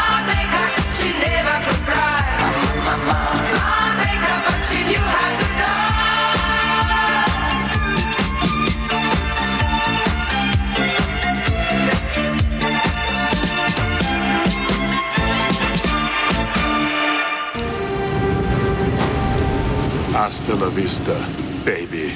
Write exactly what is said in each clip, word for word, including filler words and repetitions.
I make her, she never could cry. I make her, but she knew how to die. Hasta la vista, baby.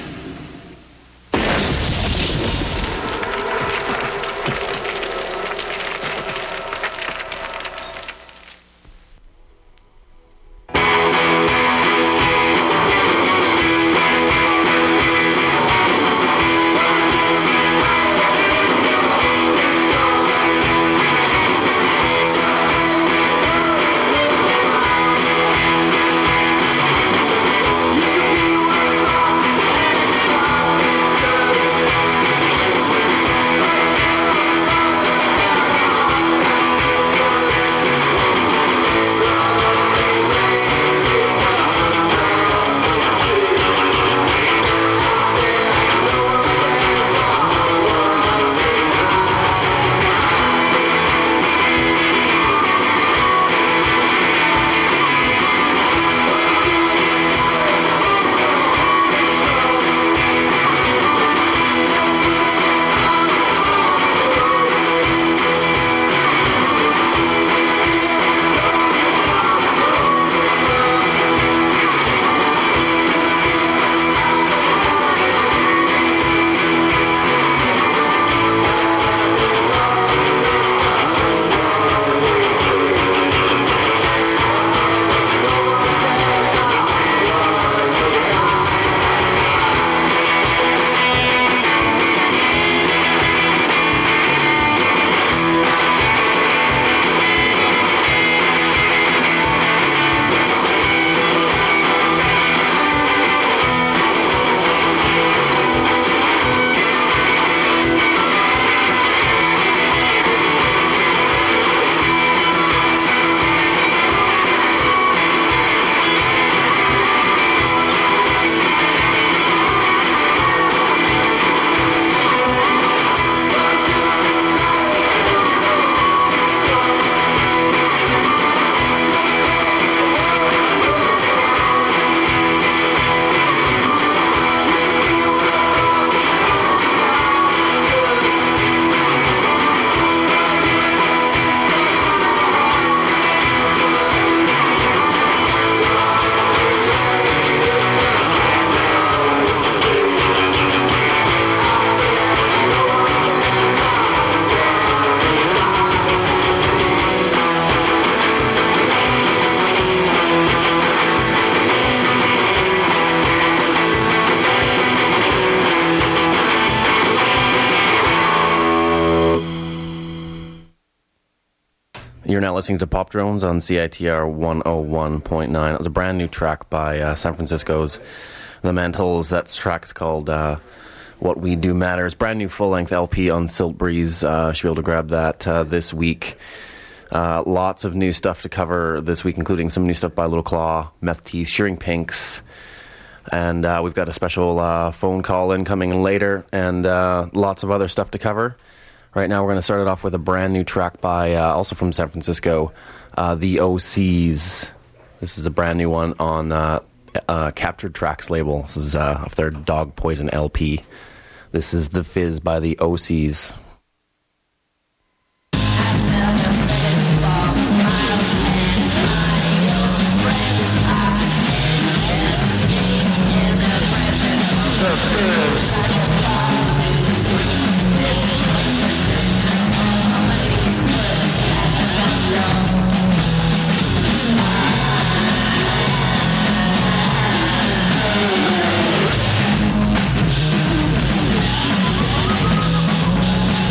You're now listening to Pop Drones on C I T R one oh one point nine. It was a brand new track by uh, San Francisco's The Mantles. That track's called uh, What We Do Matters. Brand new full-length L P on Silt Breeze. Uh, should be able to grab that uh, this week. Uh, lots of new stuff to cover this week, including some new stuff by Little Claw, Meth Teeth, Shearing Pinks, and uh, we've got a special uh, phone call in coming later, and uh, lots of other stuff to cover. Right now we're going to start it off with a brand new track by, uh, also from San Francisco, uh, The O Cs. This is a brand new one on uh, uh, Captured Tracks label. This is uh, off their Dog Poison L P. This is The Fizz by The O Cs. We'll be right back.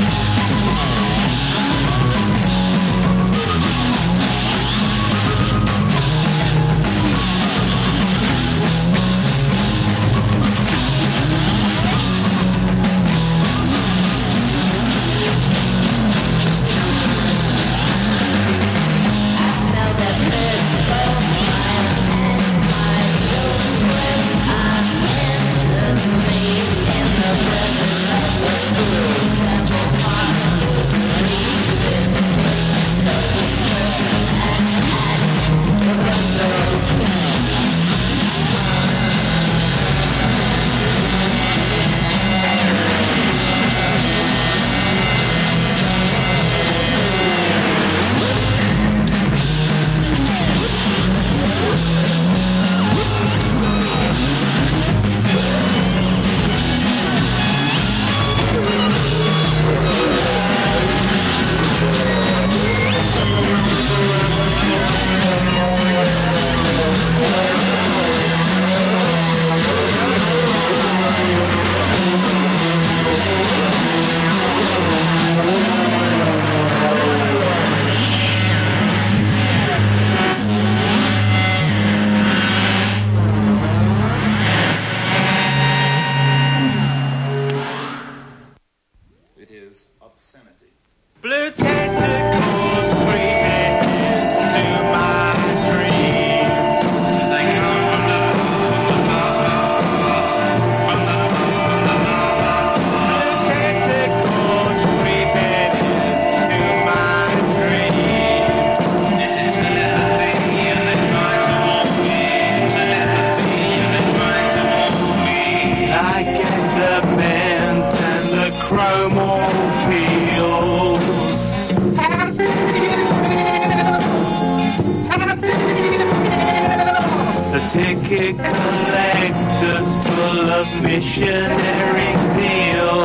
ticket collectors full of missionary zeal.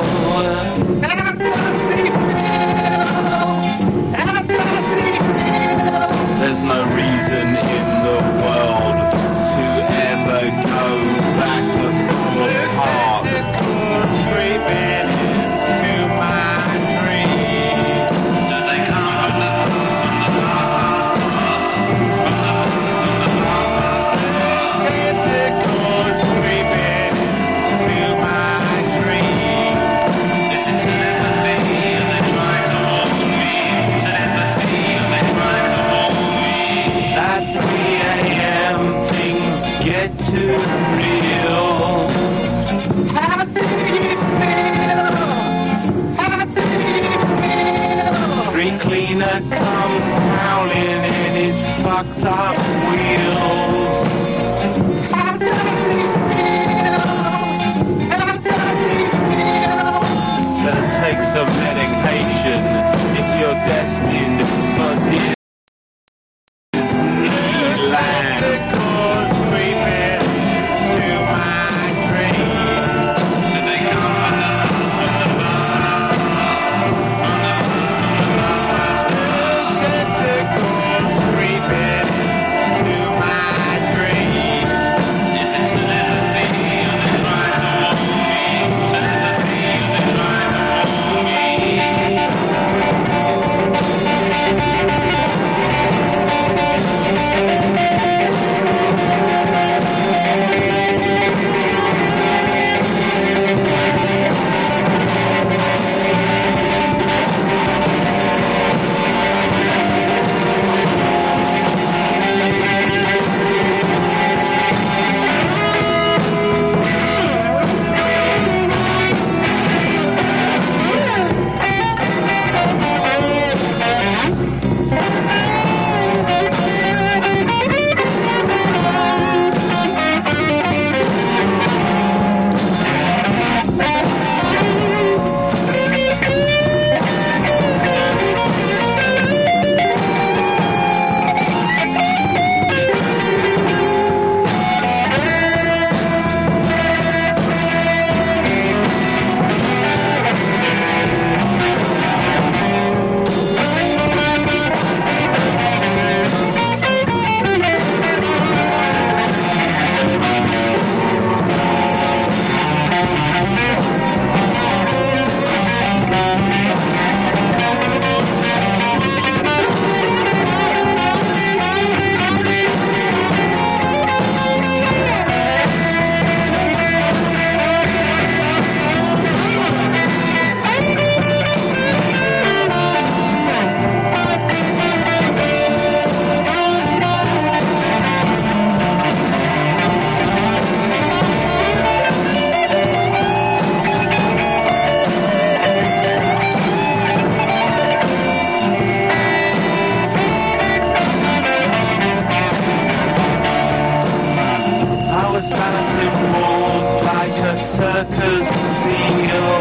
There's no reason in the world to ever go back to Thorpe Park. Creeping into my dreams. Do they come from the past, from the past, past, past? From the past, from the past, past, past? Santa Claus creeping into my dreams. Listen to empathy and they try to warn me. To empathy and they try to warn me. At three a.m. things get too real. How do you feel? How do you feel? Street cleaner comes howling in his fucked up wheels. How does he feel? How does he feel? Gonna take some medication if you're destined for this. circus seal.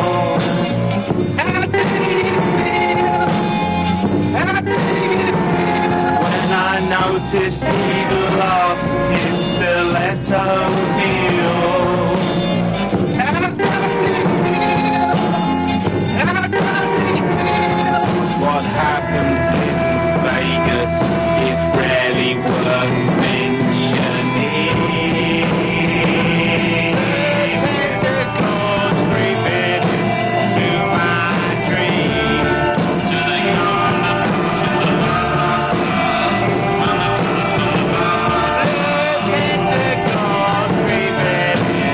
How did it feel? How did it feel? When I noticed he'd lost his stiletto heel. How does it feel? How does it feel? What happens in Vegas is rarely worth mentioning. Baby.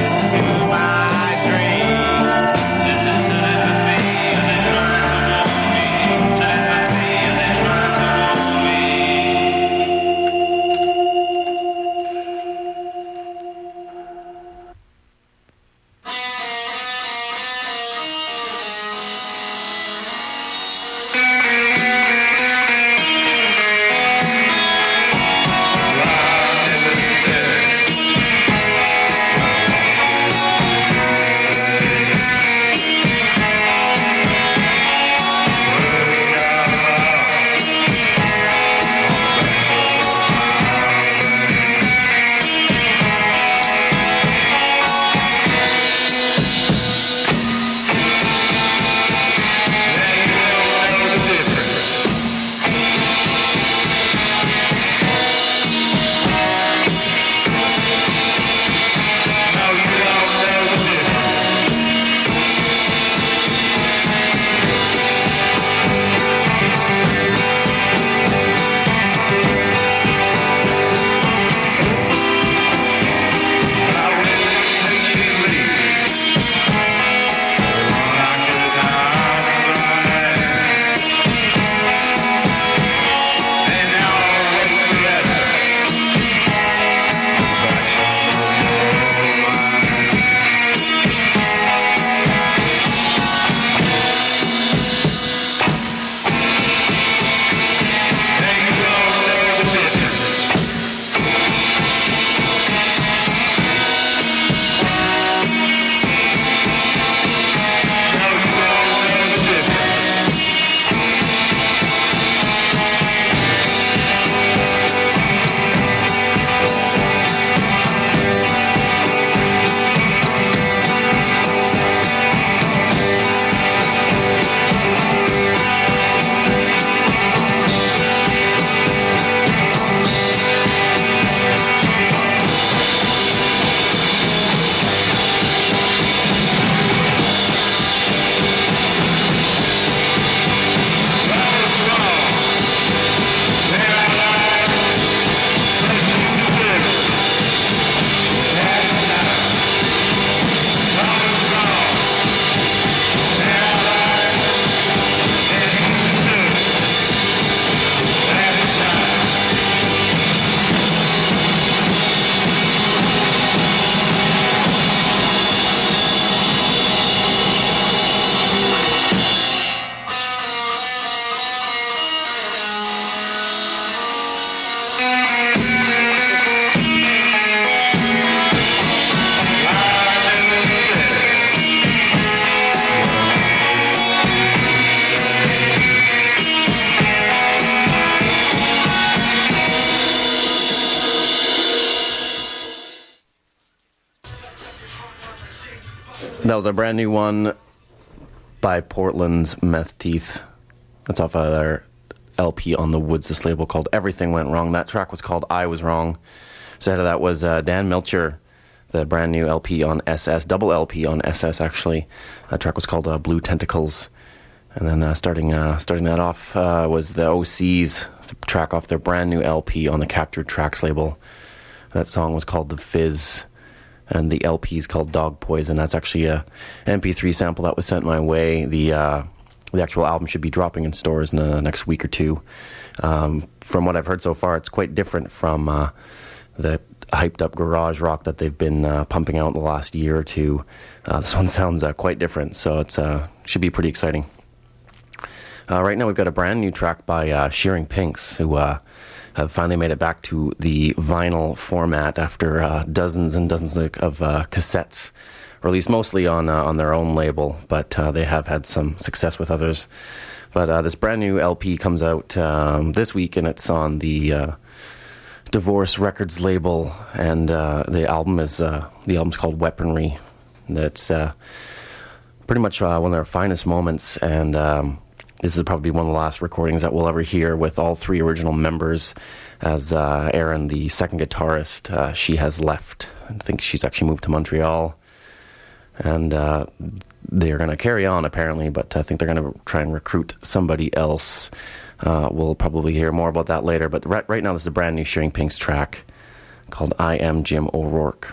That was a brand new one by Portland's Meth Teeth. That's off of their L P on the Woods' label called Everything Went Wrong. That track was called I Was Wrong. So ahead of that was uh, Dan Milcher, the brand new L P on S S, double L P on S S actually. That track was called uh, Blue Tentacles. And then uh, starting uh, starting that off uh, was the O C's the track off their brand new L P on the Captured Tracks label. That song was called The Fizz. And the L P is called Dog Poison. That's actually a M P three sample that was sent my way. The uh, the actual album should be dropping in stores in the next week or two. Um, from what I've heard so far, it's quite different from uh, the hyped up garage rock that they've been uh, pumping out in the last year or two. Uh, this one sounds uh, quite different, so it's uh, should be pretty exciting. Uh, right now we've got a brand new track by uh, Shearing Pinks, who uh, have finally made it back to the vinyl format after uh, dozens and dozens of, of uh, cassettes, released mostly on uh, on their own label, but uh, they have had some success with others. But uh, this brand new L P comes out um, this week, and it's on the uh, Divorce Records label, and uh, the album is uh, the album's called Weaponry. That's uh, pretty much uh, one of their finest moments, and um, this is probably one of the last recordings that we'll ever hear with all three original members, as uh, Erin, the second guitarist, uh, she has left. I think she's actually moved to Montreal, and uh, they're going to carry on apparently, but I think they're going to try and recruit somebody else. Uh, we'll probably hear more about that later, but right, right now this is a brand new Shearing Pinks track called I Am Jim O'Rourke.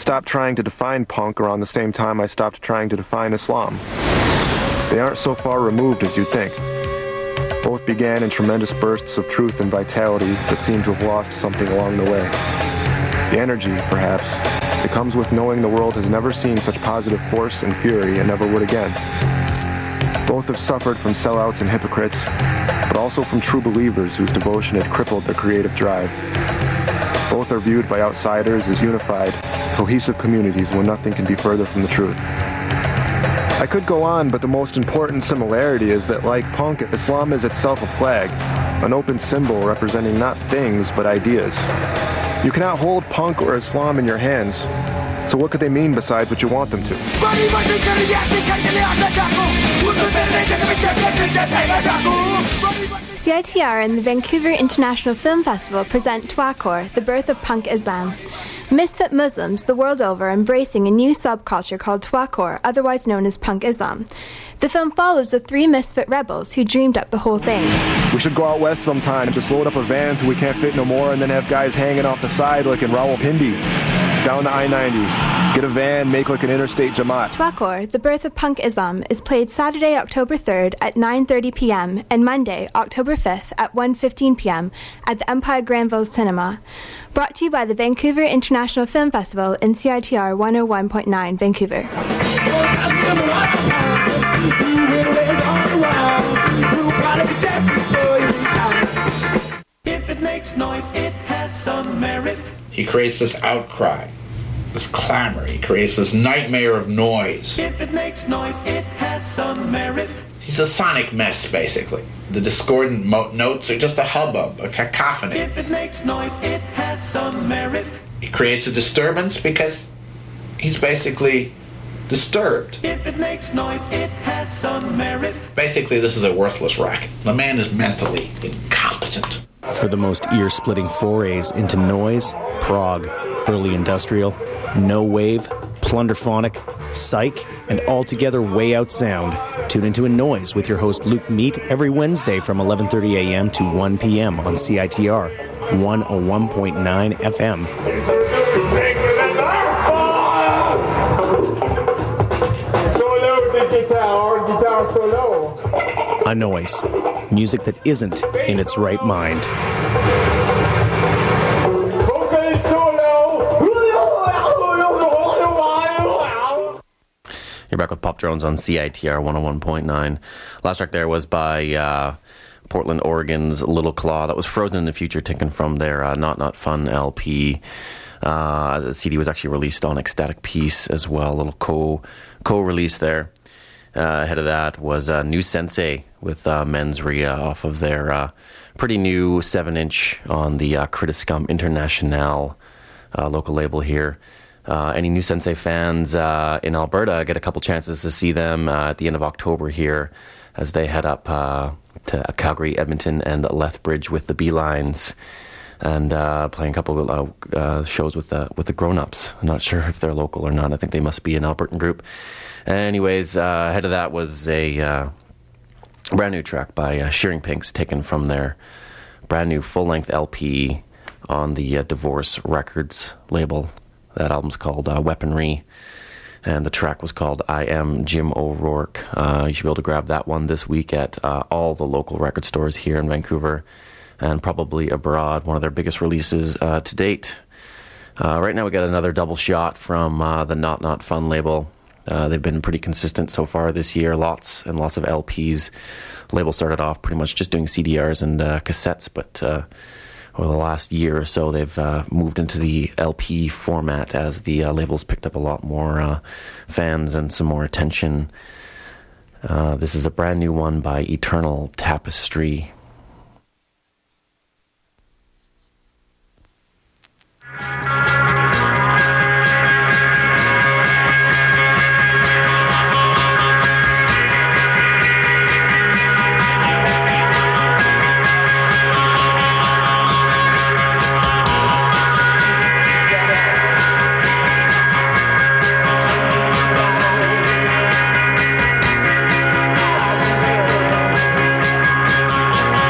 stopped trying to define punk around the same time I stopped trying to define Islam. They aren't so far removed as you'd think. Both began in tremendous bursts of truth and vitality that seem to have lost something along the way. The energy, perhaps, that comes with knowing the world has never seen such positive force and fury and never would again. Both have suffered from sellouts and hypocrites, but also from true believers whose devotion had crippled their creative drive. Both are viewed by outsiders as unified, cohesive communities when nothing can be further from the truth. I could go on, but the most important similarity is that, like punk, Islam is itself a flag, an open symbol representing not things, but ideas. You cannot hold punk or Islam in your hands, so what could they mean besides what you want them to? C I T R and the Vancouver International Film Festival present Twakor, the birth of punk Islam. Misfit Muslims the world over embracing a new subculture called Twakor, otherwise known as punk Islam. The film follows the three misfit rebels who dreamed up the whole thing. We should go out west sometime and just load up a van till we can't fit no more and then have guys hanging off the side like in Rawalpindi. Down the I ninety. Get a van, make like an interstate Jamaat. Twakor, the birth of punk Islam, is played Saturday, October third at nine thirty p.m. and Monday, October fifth at one fifteen p.m. at the Empire Granville Cinema. Brought to you by the Vancouver International Film Festival and C I T R one oh one point nine Vancouver. If it makes noise, it has some merit. He creates this outcry, this clamor. He creates this nightmare of noise. If it makes noise, it has some merit. He's a sonic mess, basically. The discordant mo- notes are just a hubbub, a cacophony. If it makes noise, it has some merit. He creates a disturbance because he's basically disturbed. If it makes noise, it has some merit. Basically, this is a worthless racket. The man is mentally incompetent. For the most ear-splitting forays into noise, prog, early industrial, no wave, plunderphonic, psych, and altogether way out sound, tune into A Noise with your host Luke Meat every Wednesday from eleven thirty a.m. to one p.m. on C I T R one oh one point nine F M. A Noise. Music that isn't in its right mind. You're back with Pop Drones on C I T R one oh one point nine. Last track there was by uh, Portland, Oregon's Little Claw. That was Frozen in the Future, taken from their uh, Not Not Fun L P. Uh, the C D was actually released on Ecstatic Peace as well, a little co, co-release there. Uh, ahead of that was uh, New Sensei with uh, Mens Rea off of their uh, pretty new seven inch on the uh, Critiscum International uh, local label here. Uh, any New Sensei fans uh, in Alberta get a couple chances to see them uh, at the end of October here as they head up uh, to Calgary, Edmonton, and Lethbridge with the Beelines, and uh, playing a couple of uh, uh, shows with the with the grown-ups. I'm not sure if they're local or not. I think they must be an Albertan group. Anyways, uh, ahead of that was a uh, brand new track by uh, Shearing Pinks, taken from their brand new full-length L P on the uh, Divorce Records label. That album's called uh, Weaponry, and the track was called I Am Jim O'Rourke. Uh, you should be able to grab that one this week at uh, all the local record stores here in Vancouver and probably abroad. One of their biggest releases uh, to date. Uh, right now we got another double shot from uh, the Not Not Fun label. Uh, they've been pretty consistent so far this year. Lots and lots of L Ps. The label started off pretty much just doing C D Rs and uh, cassettes, but uh, over the last year or so, they've uh, moved into the L P format as the uh, label's picked up a lot more uh, fans and some more attention. Uh, this is a brand new one by Eternal Tapestry. Thank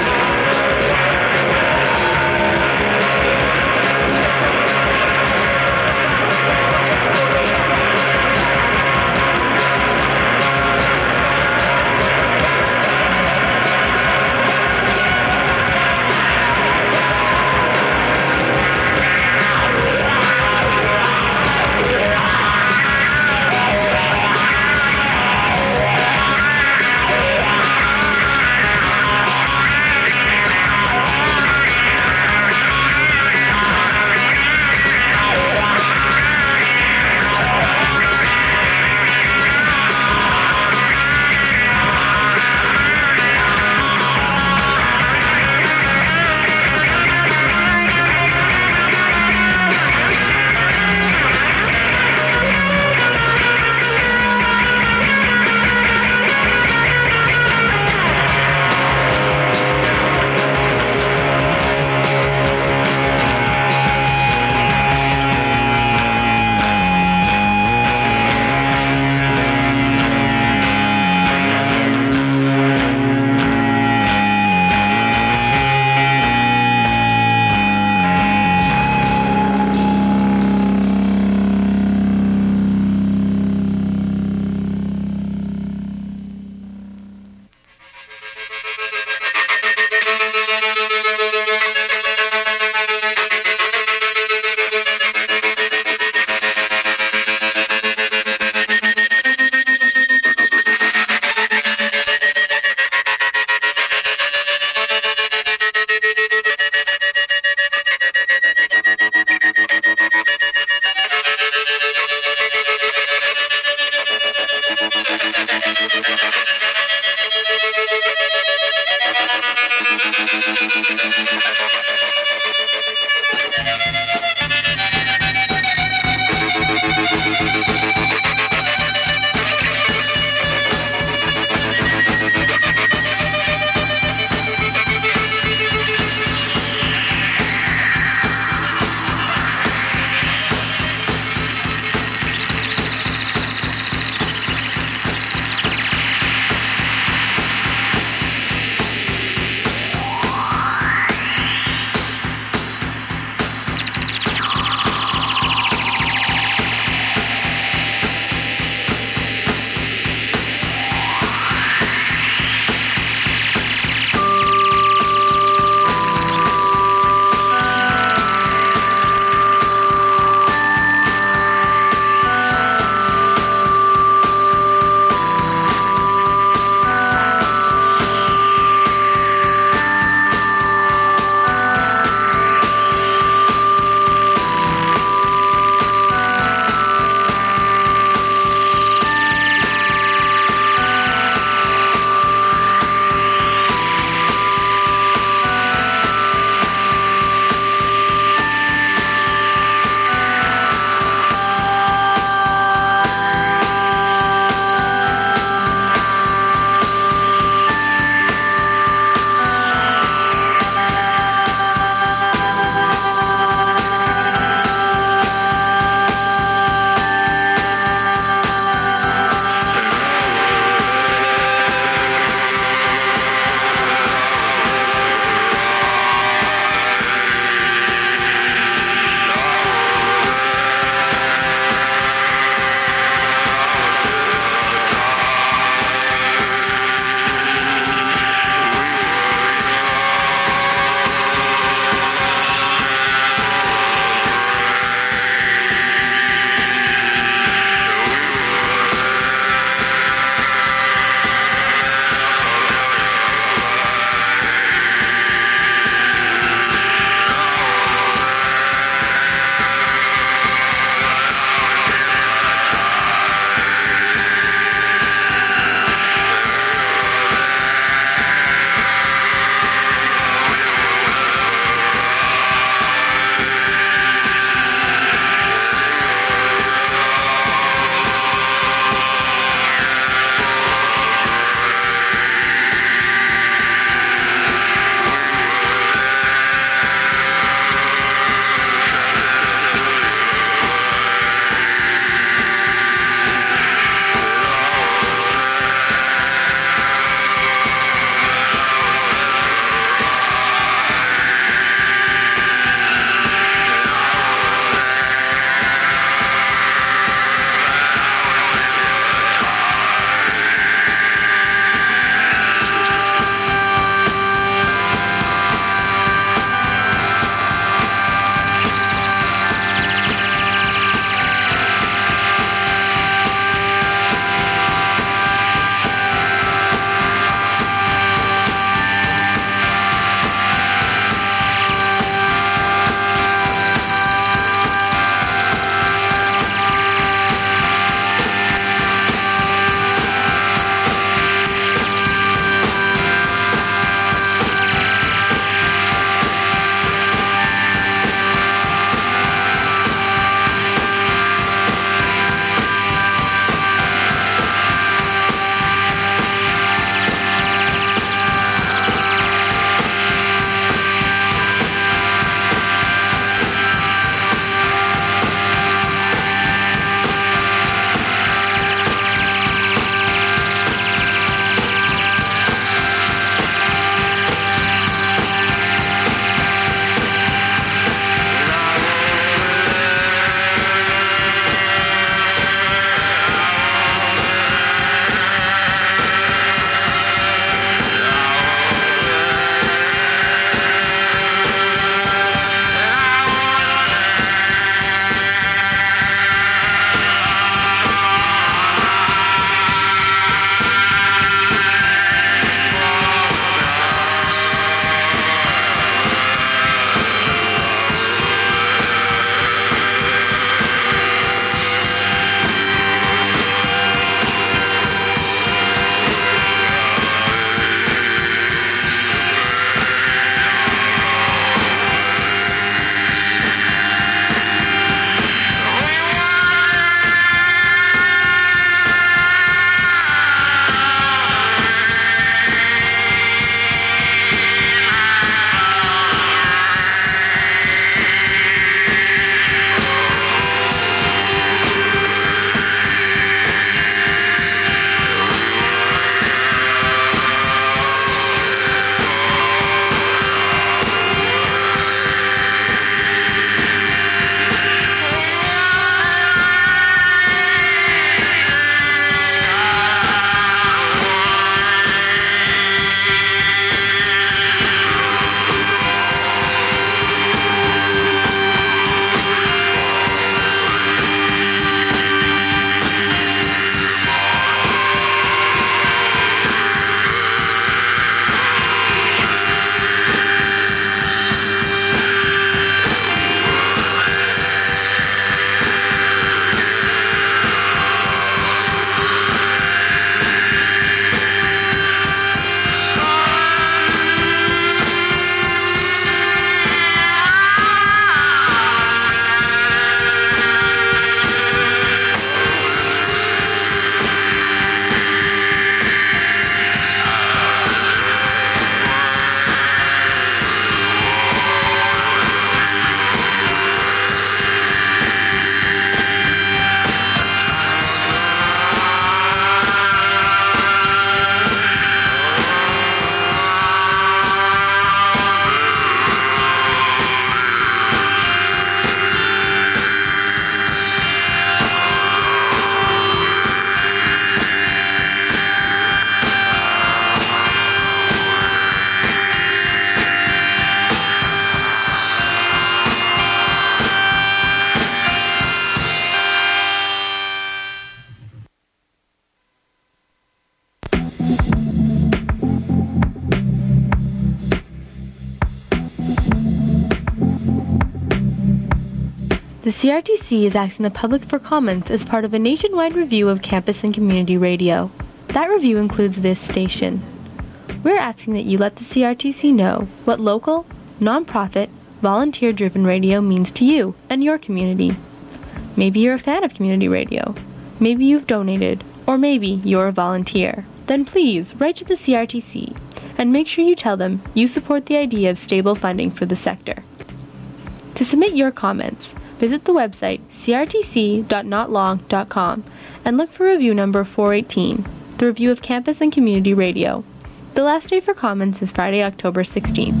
The C R T C is asking the public for comments as part of a nationwide review of campus and community radio. That review includes this station. We're asking that you let the C R T C know what local, non-profit, volunteer-driven radio means to you and your community. Maybe you're a fan of community radio. Maybe you've donated. Or maybe you're a volunteer. Then please write to the C R T C and make sure you tell them you support the idea of stable funding for the sector. To submit your comments, visit the website c r t c dot not long dot com and look for review number four eighteen, the review of campus and community radio. The last day for comments is Friday, October sixteenth.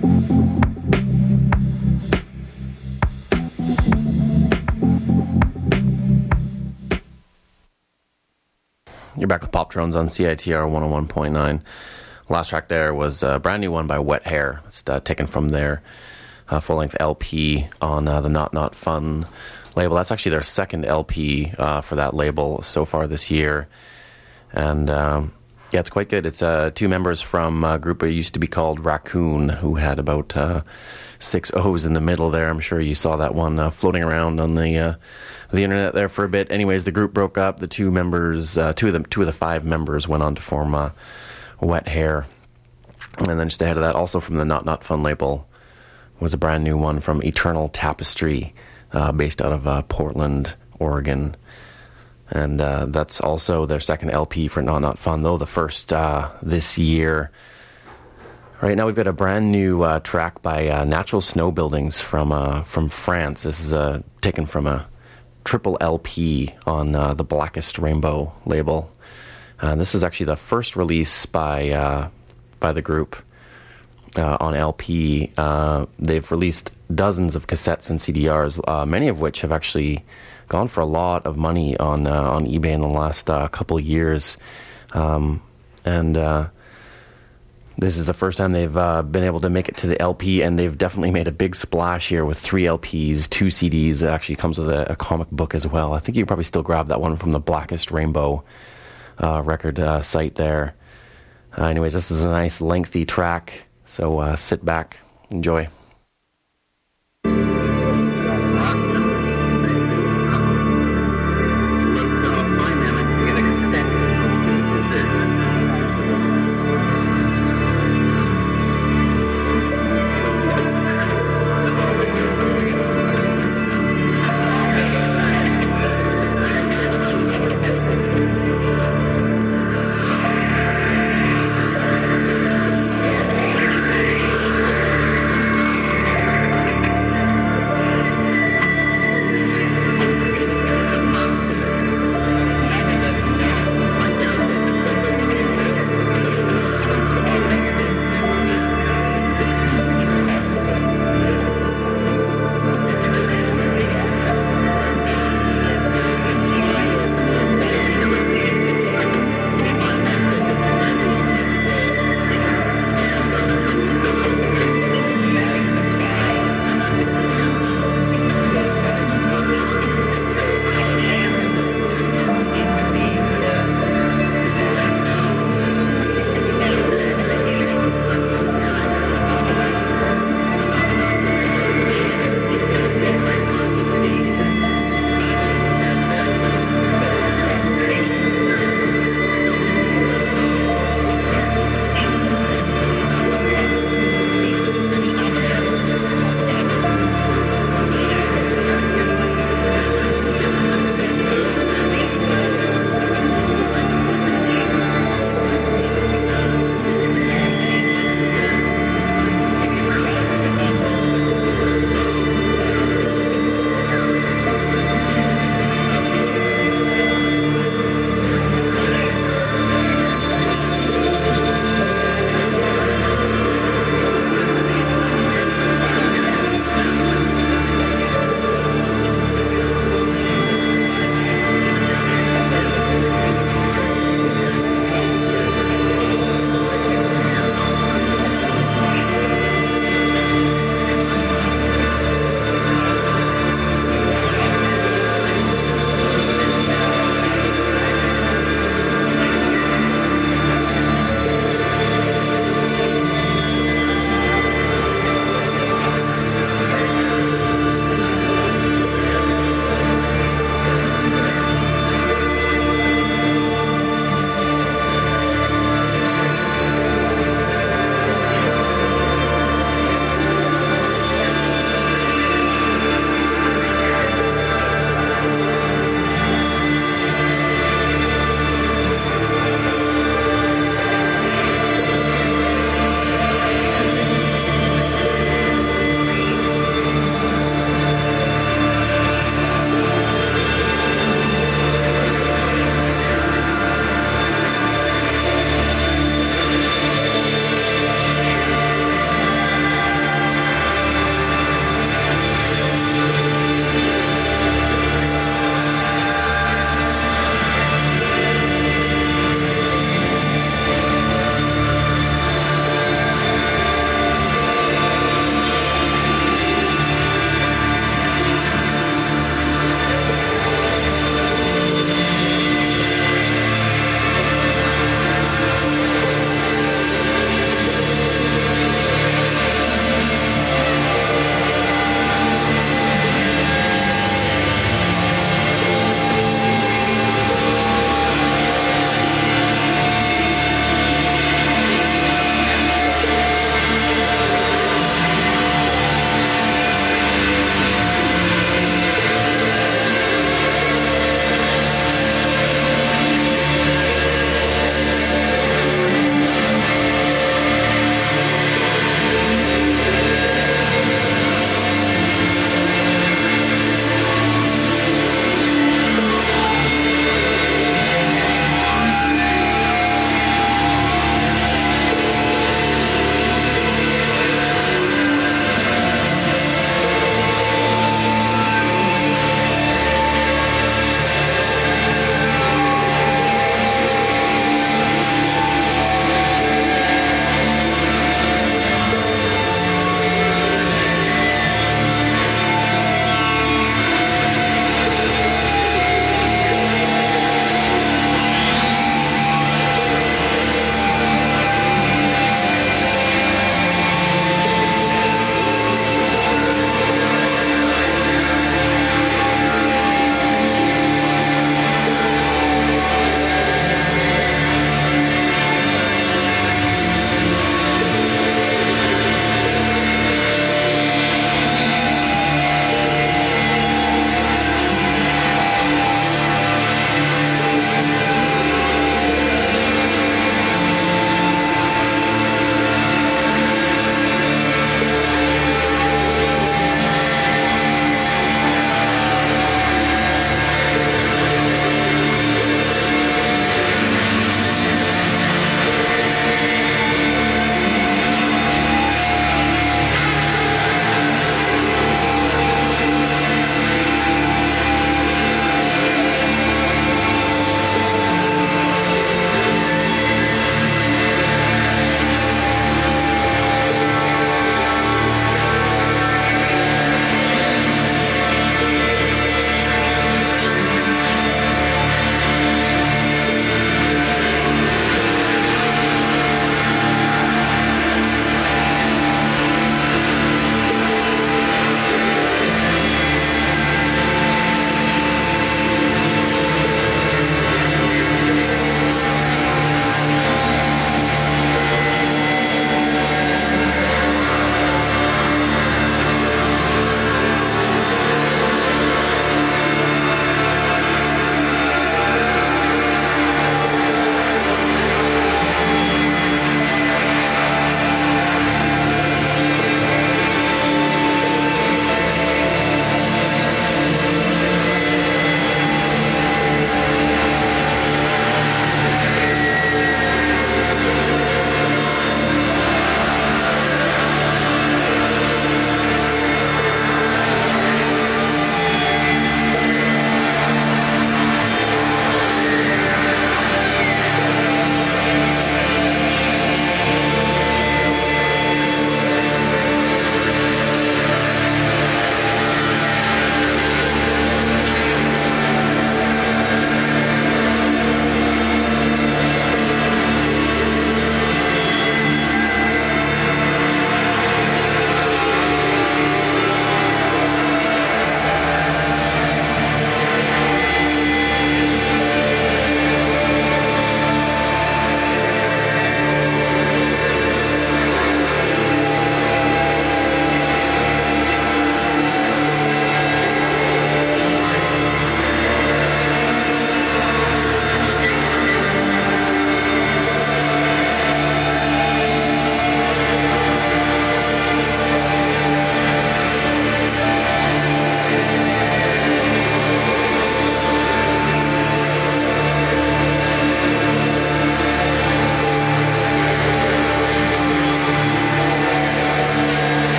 You're back with Pop Drones on C I T R one oh one point nine. Last track there was a brand new one by Wet Hair. It's uh, taken from their uh, full-length L P on uh, the Not Not Fun label. That's actually their second L P uh, for that label so far this year. And um, yeah, it's quite good. It's uh, two members from a group that used to be called Raccoon, who had about uh, six O's in the middle there. I'm sure you saw that one uh, floating around on the uh, the internet there for a bit. Anyways, the group broke up. The two members, uh, two of the two of the five members, went on to form uh, Wet Hair. And then just ahead of that, also from the Not Not Fun label, was a brand new one from Eternal Tapestry, uh, based out of uh, Portland, Oregon. And uh, that's also their second L P for Not Not Fun, though the first uh, this year. Right now we've got a brand new uh, track by uh, Natural Snow Buildings from uh, from France. This is uh, taken from a triple L P on uh, the Blackest Rainbow label. Uh, this is actually the first release by uh, by the group uh, on L P. Uh, they've released dozens of cassettes and C D Rs, uh, many of which have actually gone for a lot of money on uh, on eBay in the last uh, couple of years. Um, and uh, this is the first time they've uh, been able to make it to the L P, and they've definitely made a big splash here with three L Ps, two C Ds. It actually comes with a, a comic book as well. I think you can probably still grab that one from the Blackest Rainbow uh, record uh, site there. Uh, anyways, this is a nice lengthy track, so uh, sit back, enjoy.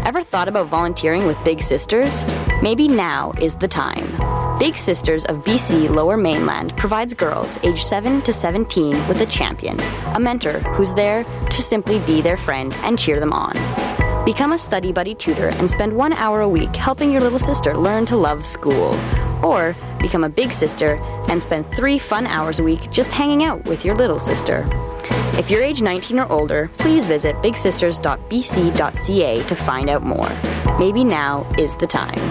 Ever thought about volunteering with Big Sisters? Maybe now is the time. Big Sisters of B C Lower Mainland provides girls aged seven to seventeen with a champion, a mentor who's there to simply be their friend and cheer them on. Become a study buddy tutor and spend one hour a week helping your little sister learn to love school. Or become a big sister and spend three fun hours a week just hanging out with your little sister. If you're age nineteen or older, please visit big sisters dot b c dot c a to find out more. Maybe now is the time.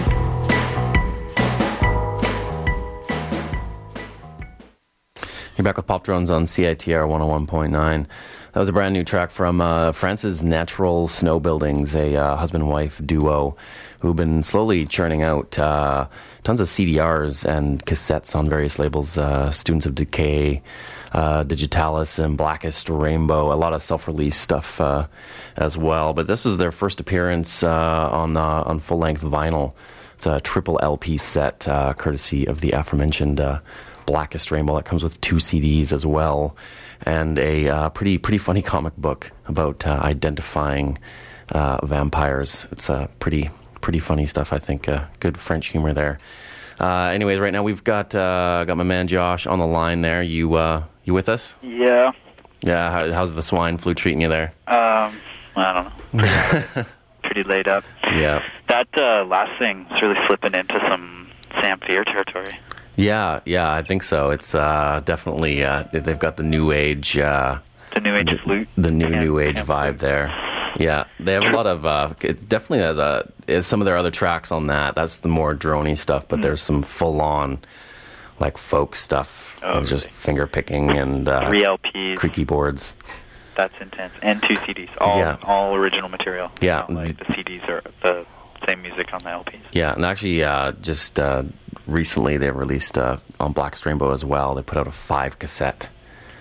You're back with Pop Drones on C I T R one oh one point nine. That was a brand new track from uh, France's Natural Snow Buildings, a uh, husband-wife duo who've been slowly churning out uh, tons of C D Rs and cassettes on various labels, uh, Students of Decay, uh, Digitalis, and Blackest Rainbow. A lot of self-release stuff uh, as well. But this is their first appearance uh, on uh, on full-length vinyl. It's a triple L P set, uh, courtesy of the aforementioned uh, Blackest Rainbow. That comes with two C Ds as well, and a uh, pretty pretty funny comic book about uh, identifying uh, vampires. It's uh, pretty pretty funny stuff, I think. Uh, good French humor there. Uh, anyways, right now we've got uh, got my man Josh on the line there. You uh, you with us? Yeah. Yeah. How, how's the swine flu treating you there? Um, I don't know. Pretty laid up. Yeah. That uh, last thing is really slipping into some Sam Fear territory. Yeah, yeah, I think so. It's uh, definitely uh, they've got the new age, uh, the new age flute, the new new age vibe there. Yeah, they have a lot of uh, it definitely has a is some of their other tracks on that. That's the more droney stuff, but mm. there's some full on like folk stuff, oh, just really? finger picking and uh, three L Ps, creaky boards. That's intense, and two C Ds, all yeah. all original material. Yeah, Not like the C Ds are the same music on the L Ps. Yeah, and actually, uh, just uh, recently they released uh, on Blackest Rainbow as well. They put out a five cassette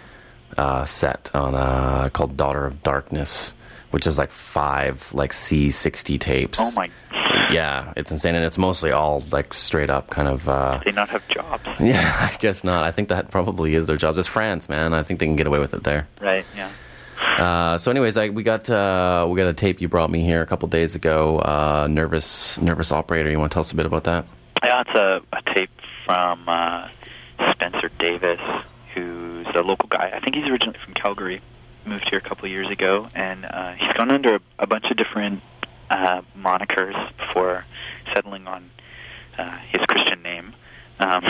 uh, set on uh, called Daughter of Darkness, which is like five like C sixty tapes. Oh my! Yeah, it's insane, and it's mostly all like straight up kind of. Uh, Do they not have jobs? Yeah, I guess not. I think that probably is their jobs. It's France, man. I think they can get away with it there. Right. Yeah. Uh, so, anyways, I, we got uh, we got a tape you brought me here a couple days ago. Uh, nervous, nervous operator. You want to tell us a bit about that? Yeah, it's a, a tape from uh, Spencer Davis, who's a local guy. I think he's originally from Calgary. Moved here a couple of years ago, and uh, he's gone under a, a bunch of different uh, monikers before settling on uh, his Christian name. Um,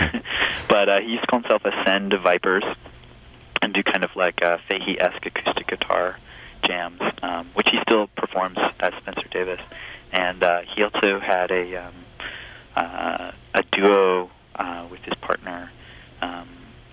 but uh, he used to call himself Ascend Vipers, and do kind of like uh, Fahey-esque acoustic guitar jams, um, which he still performs as Spencer Davis. And uh, he also had a um, uh, a duo uh, with his partner um,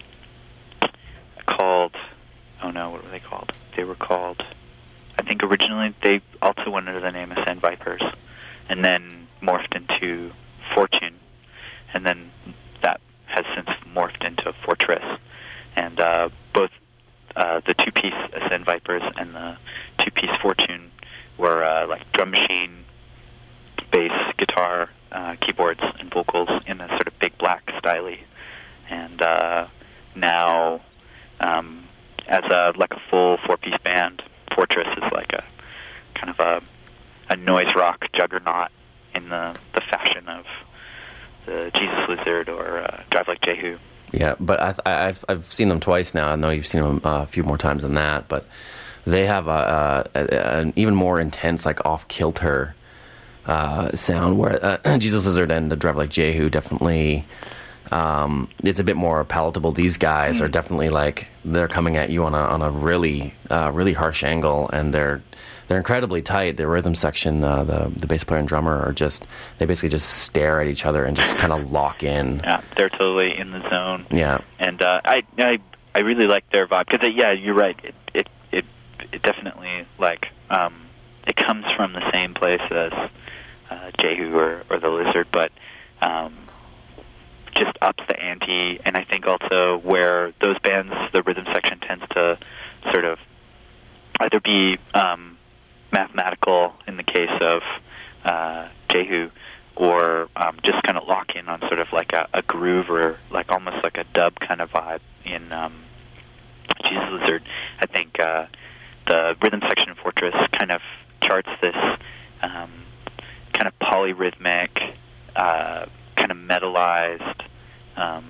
called, oh no, what were they called? They were called, I think originally they also went under the name Ascend Vipers, and then morphed into Fortune, and then that has since morphed into Fortress. And uh, both uh, the two-piece Ascend Vipers and the two-piece Fortune were uh, like drum machine, bass, guitar, uh, keyboards, and vocals in a sort of big black style. And uh, now, um, as a like a full four-piece band, Fortress is like a kind of a, a noise rock juggernaut in the, the fashion of the Jesus Lizard or uh, Drive Like Jehu. Yeah, but I, I've I've seen them twice now. I know you've seen them uh, a few more times than that, but they have a, a, a, an even more intense, like off kilter uh, sound. Where uh, Jesus Lizard and the Drive Like Jehu definitely, um, it's a bit more palatable. These guys mm. are definitely like they're coming at you on a on a really uh, really harsh angle, and they're they're incredibly tight. The rhythm section, uh, the the bass player and drummer are just they basically just stare at each other and just kind of lock in. Yeah, they're totally in the zone. Yeah, and uh, I I I really like their vibe because yeah, you're right. It it it, it definitely like um, it comes from the same place as uh, Jehu or, or the Lizard, but um, just ups the ante. And I think also where those bands, the rhythm section tends to sort of either be um, mathematical in the case of uh, Jehu, or um, just kind of lock in on sort of like a, a groove or like almost like a dub kind of vibe in um, Jesus Lizard. I think uh, the rhythm section in Fortress kind of charts this um, kind of polyrhythmic, uh, kind of metalized. Um,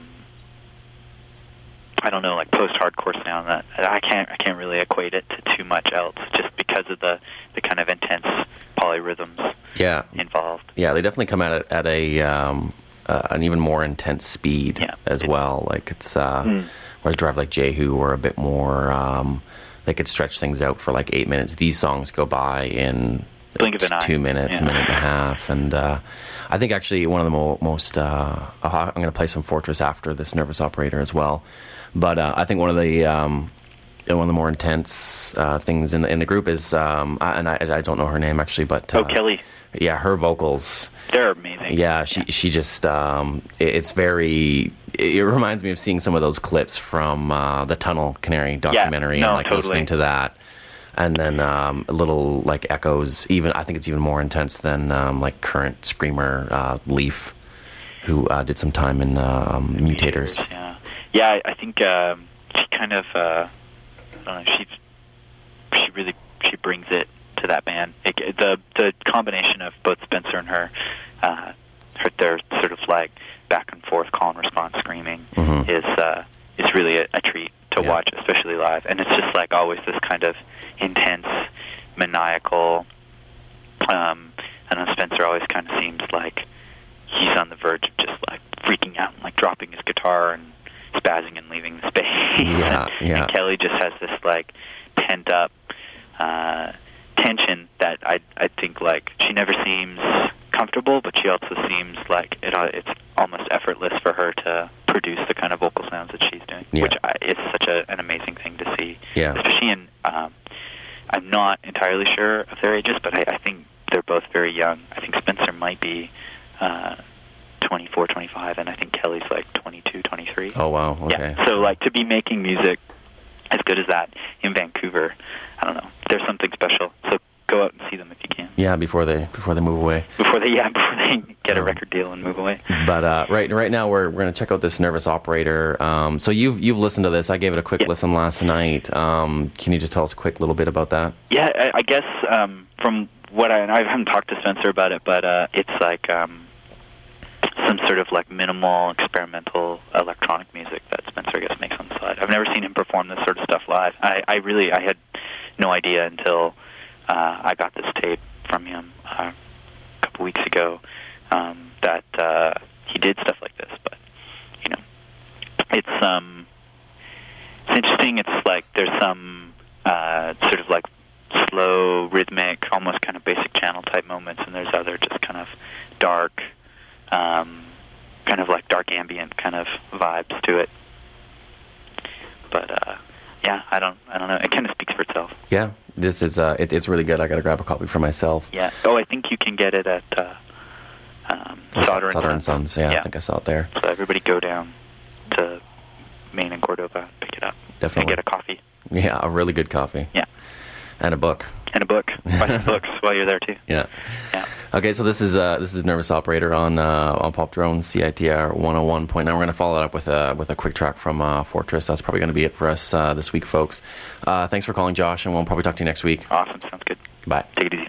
I don't know, like post-hardcore sound that I can't I can't really equate it to too much else, just because of the, the kind of intense polyrhythms yeah. involved. Yeah, they definitely come at it at a um, uh, an even more intense speed yeah, as it, well. Like it's uh, mm. whereas Drive Like Jehu were a bit more. Um, they could stretch things out for like eight minutes. These songs go by in blink of an eye. two minutes, yeah. a minute and a half, and uh, I think actually one of the mo- most. Uh, I'm going to play some Fortress after this Nervous Operator as well. But uh, I think one of the um, one of the more intense uh, things in the in the group is, um, I, and I, I don't know her name actually, but uh, oh, Kelly. Yeah, her vocals. They're amazing. Yeah, she yeah. she just um, it, it's very. It reminds me of seeing some of those clips from uh, the Tunnel Canary documentary yeah, no, and like totally. listening to that, and then um, little like echoes. Even I think it's even more intense than um, like current screamer uh, Leaf, who uh, did some time in uh, um, Mutators. Mutators. Yeah. Yeah, I, I think um, she kind of, uh, I don't know, she she really, she brings it to that band. It, the the combination of both Spencer and her, uh, her their sort of like back and forth call and response screaming mm-hmm. is uh, is really a, a treat to yeah. watch, especially live. And it's just like always this kind of intense, maniacal. Um, I know Spencer always kind of seems like he's on the verge of just like freaking out and like dropping his guitar and spazzing and leaving the space. Yeah, yeah. And Kelly just has this like pent up uh, tension that I I think like she never seems comfortable, but she also seems like it uh, it's almost effortless for her to produce the kind of vocal sounds that she's doing, yeah. which I, is such a, an amazing thing to see. Yeah. Especially in um, I'm not entirely sure of their ages, but I, I think they're both very young. I think Spencer might be uh, twenty-four, twenty-five, and I think Kelly's like twenty-two, twenty-three. Oh, wow. Okay. Yeah. So, like, to be making music as good as that in Vancouver, I don't know. There's something special. So go out and see them if you can. Yeah, before they before they move away. Before they yeah, before they get a record deal and move away. But uh, right right now we're we're going to check out this Nervous Operator. Um, so you've you've listened to this. I gave it a quick yeah. listen last night. Um, can you just tell us a quick little bit about that? Yeah, I, I guess um, from what I and I haven't talked to Spencer about it, but uh, it's like um, some sort of like minimal experimental electronic music that Spencer, I guess, makes on the side. I've never seen him perform this sort of stuff live. I, I really, I had no idea until uh, I got this tape from him uh, a couple weeks ago um, that uh, he did stuff like this. But you know, it's um, it's interesting. It's like there's some uh, sort of like slow, rhythmic, almost kind of basic channel type moments, and there's other just kind of dark. Um, kind of like dark ambient kind of vibes to it, but uh, yeah, I don't, I don't know. It kind of speaks for itself. Yeah, this is uh, it, it's really good. I got to grab a copy for myself. Yeah. Oh, I think you can get it at uh, um, Solder and Solder and Sons. Sons. Yeah, yeah, I think I saw it there. So everybody go down to Maine and Cordova, pick it up, definitely, and get a coffee. Yeah, a really good coffee. Yeah, and a book. And a book. Buy some books while you're there too. Yeah. Yeah. Okay, so this is uh, this is Nervous Operator on uh, on Pop Drone C I T R one oh one point nine. We're going to follow it up with a with a quick track from uh, Fortress. That's probably going to be it for us uh, this week, folks. Uh, thanks for calling, Josh, and we'll probably talk to you next week. Awesome, sounds good. Bye. Take it easy.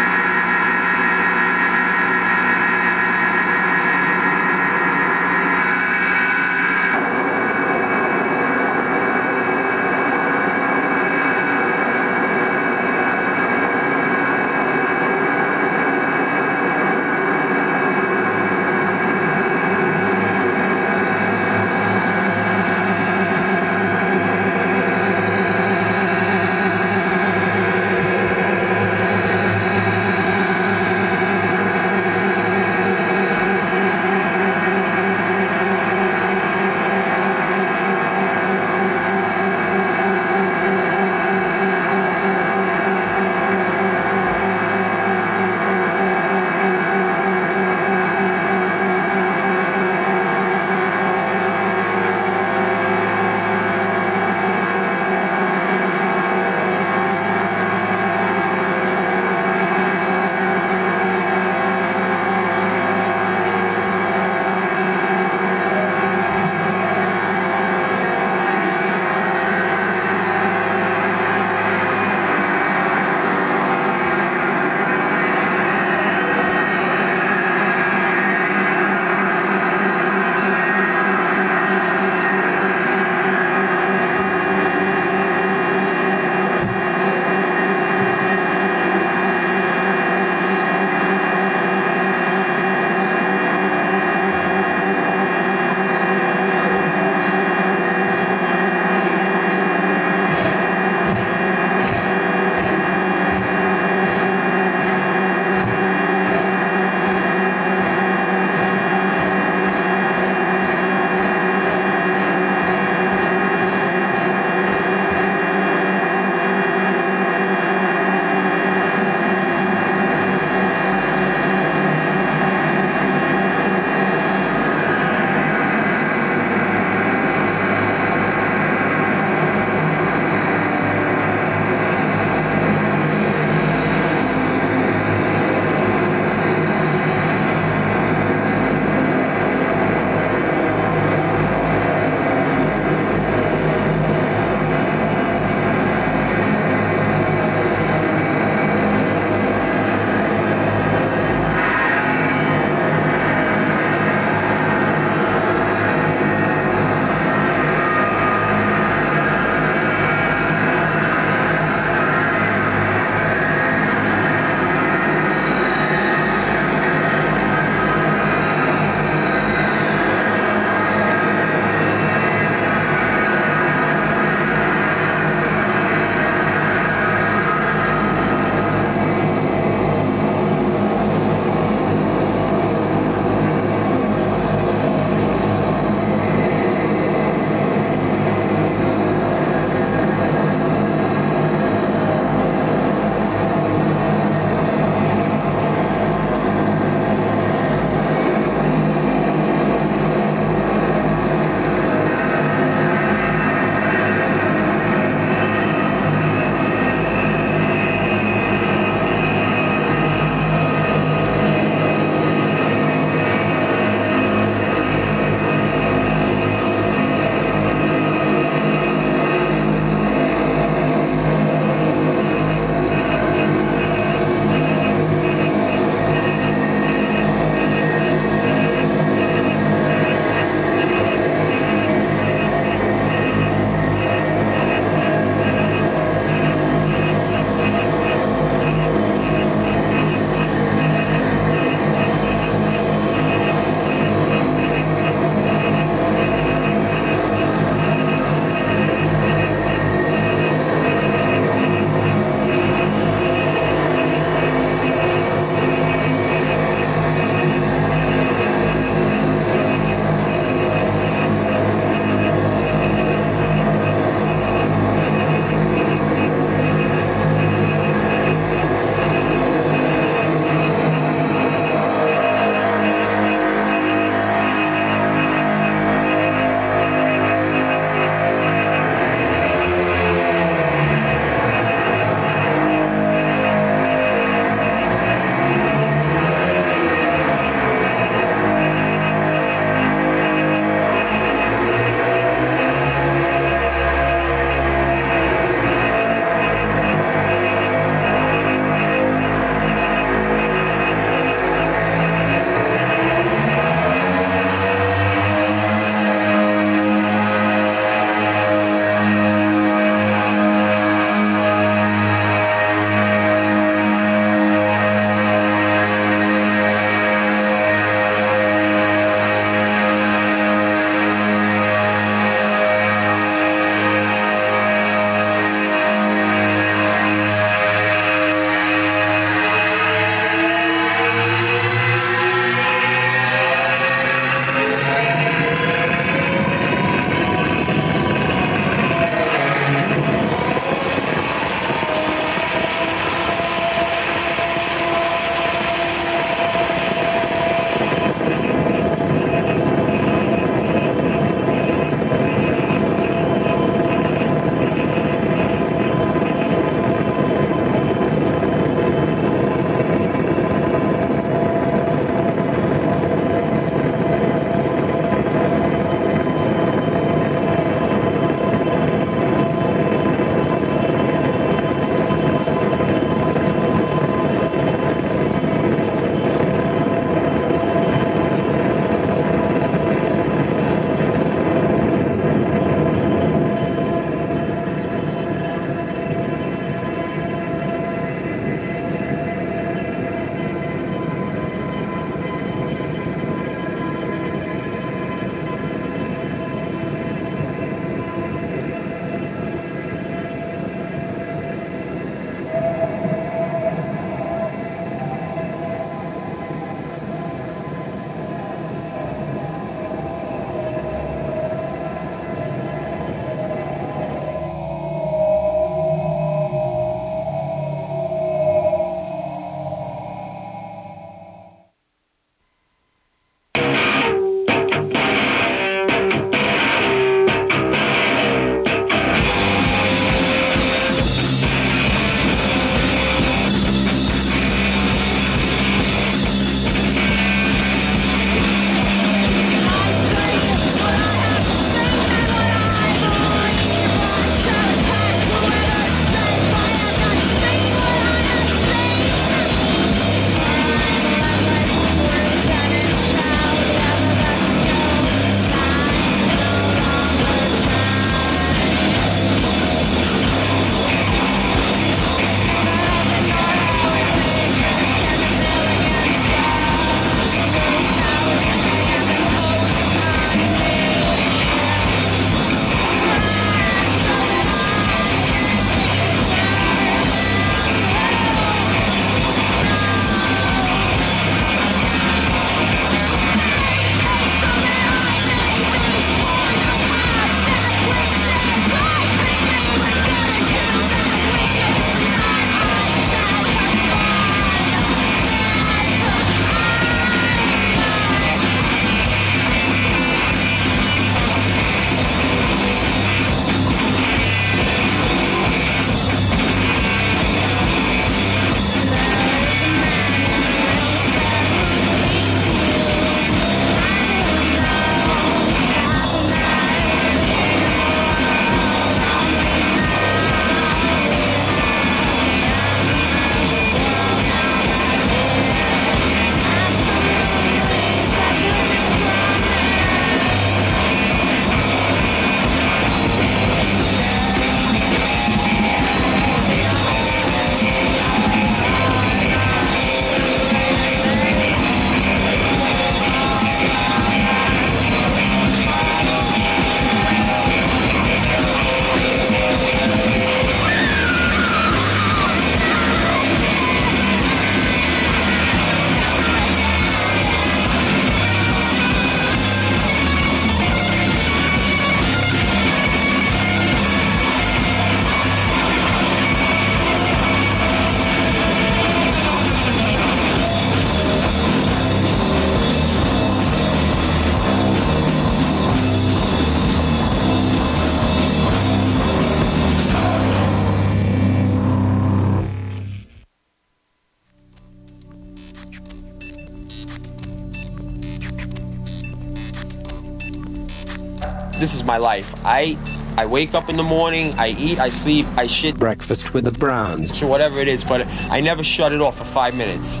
this is my life. I I wake up in the morning, I eat, I sleep, I shit. Breakfast with the Browns. Sure, whatever it is, but I never shut it off for five minutes.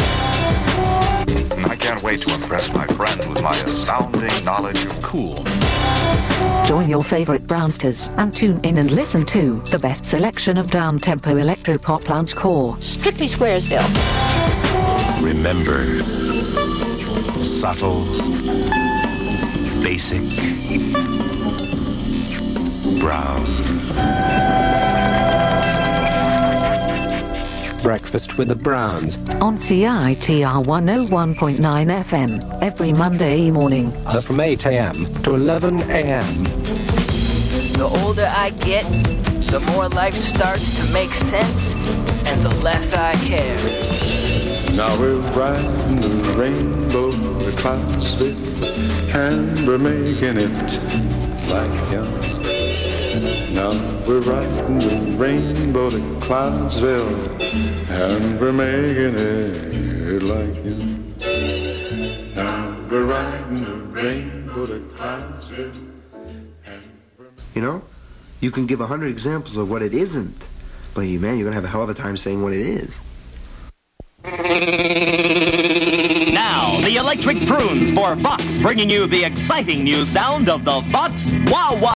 I can't wait to impress my friends with my astounding knowledge of cool. Join your favorite Brownsters and tune in and listen to the best selection of down-tempo electro-pop lounge core. Strictly Squaresville. Remember, subtle, basic, brown. Breakfast with the Browns. On C I T R one oh one point nine F M every Monday morning. Uh, from eight a.m. to eleven a.m. The older I get, the more life starts to make sense, and the less I care. Now we're riding the rainbow to Clarksville, and we're making it like young. Now we're riding the rainbow to Clarksville, and we're making it like young. Now we're riding the rainbow to Clarksville. You know, you can give a hundred examples of what it isn't, but you man, you're gonna have a hell of a time saying what it is. Now, the Electric Prunes for Fox, bringing you the exciting new sound of the Fox Wah Wah.